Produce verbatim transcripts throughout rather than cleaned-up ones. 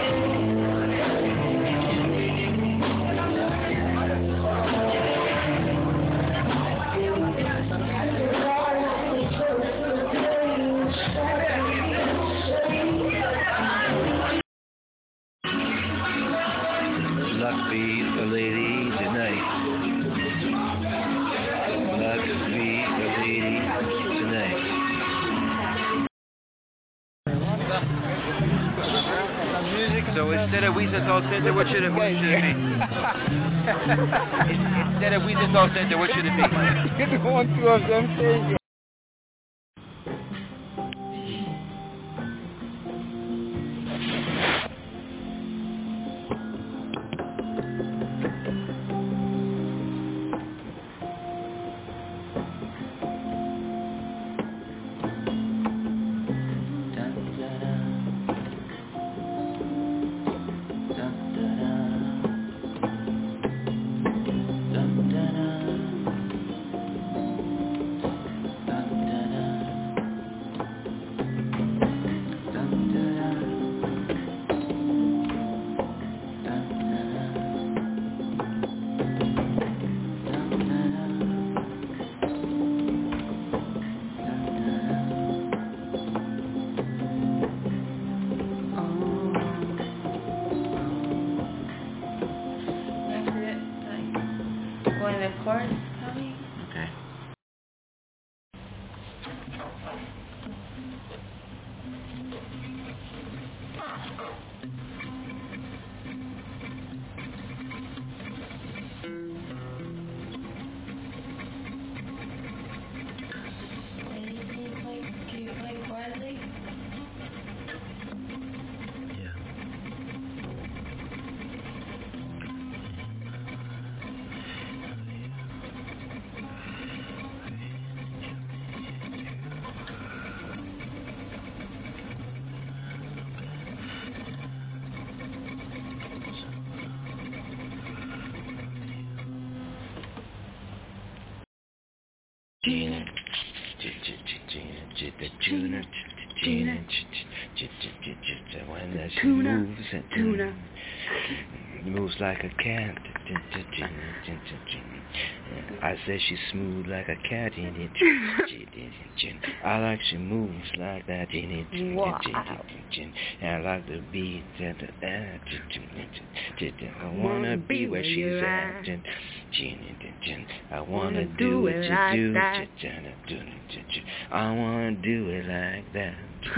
So instead of Weezer Soul Center, what should it, what should it be? Instead of Weezer Soul Center, what should it be? It's one, two of them saying. Tuna. Moves like a cat. I said she's smooth like a cat. I like she moves like that. Wow. And I like the beat. I wanna be where she's at. I wanna do what you do. I wanna do it like that.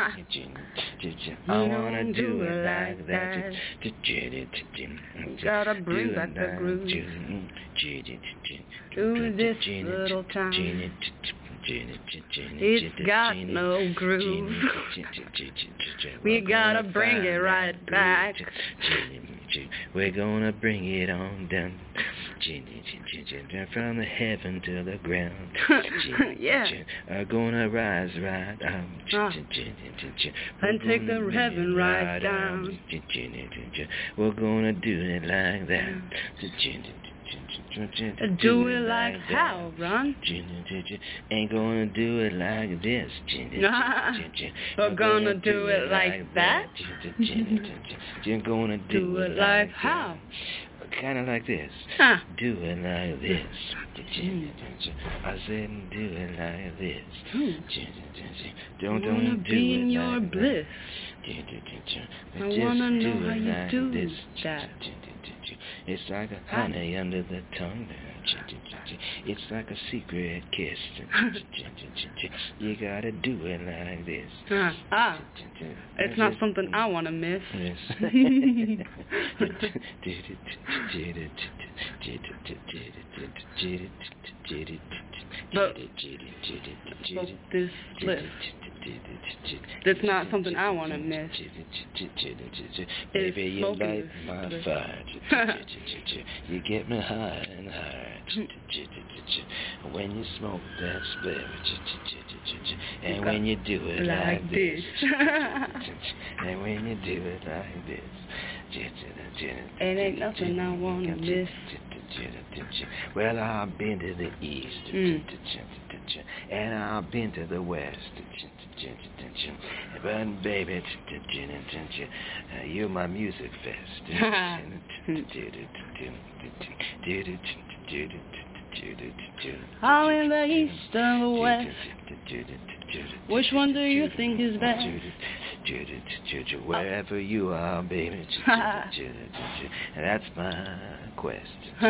I wanna do it like that. Gotta bring back the groove. Do this little time. It's got no groove. We gotta bring it right back. We're gonna bring it on down. From the heaven to the ground. Yeah. Are gonna rise right up. Ah. And take the heaven right down. We're gonna do it like that. Do it like how, Ron? Ain't gonna do it like this. We're gonna do it like that. You're gonna Do it like how? Kind of like this. Huh. Do it like this. I said do it like this. Don't, I wanna don't do be it in your like bliss. That. I wanna Just know do how it you like do this. that. It's like a honey under the tongue. It's like a secret kiss. You gotta do it like this. Uh, ah, it's not something I want to miss. Yes. But, but this list, it's not something I want to miss. Baby, you smoking light this my list. fire. You get me high and higher. When you smoke that split, and when you do it like, like this, this. and when you do it like this, It ain't nothing I want to miss. Well, I've been to the east. Mm. and I've been to the West. But baby, you're my music fest. I'm in the east or the west. Which one do you think is best? Wherever you are, baby. That's my quest.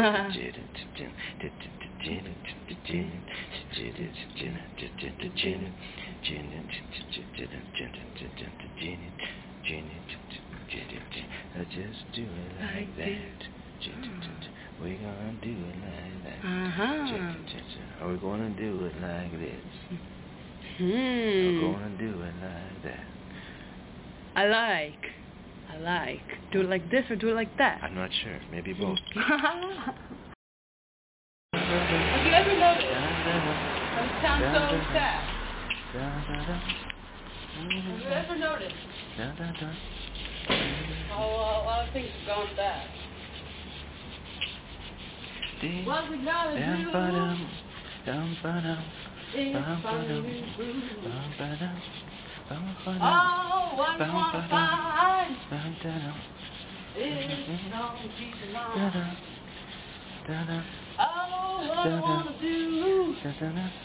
I just do it like that. We're gonna do it like that. Uh-huh. We're gonna do it like this. Hmm. We're gonna do it like that. I like. I like. Do it like this or do it like that? I'm not sure. Maybe both. Have you ever noticed? That sounds so sad. Have you ever noticed? Oh, well, a lot of things have gone bad. What we gotta do is find a new groove. Oh, what we wanna find is no peace of mind. Oh, what I wanna do is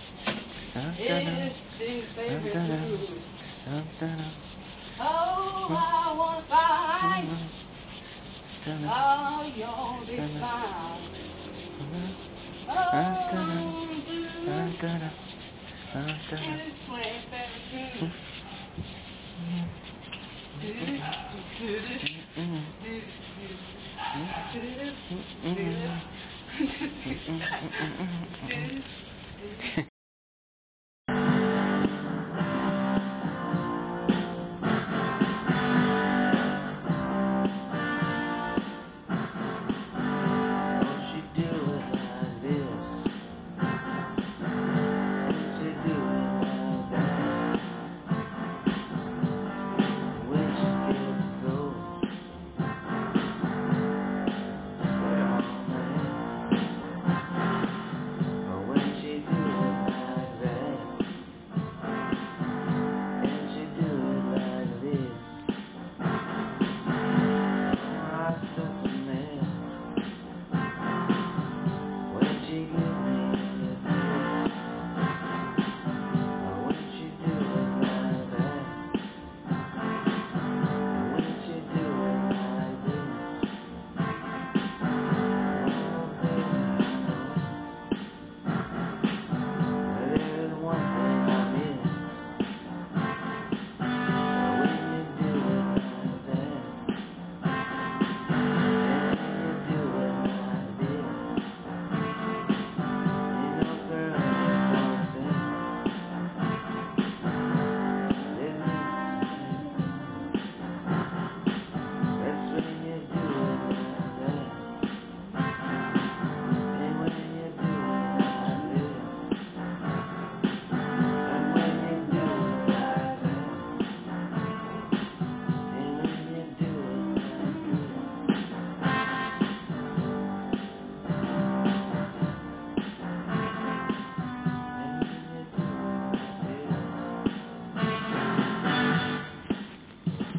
sing favorite blues. Oh, I wanna find all your big smiles. Oh, blue. And it's playing favorite tunes.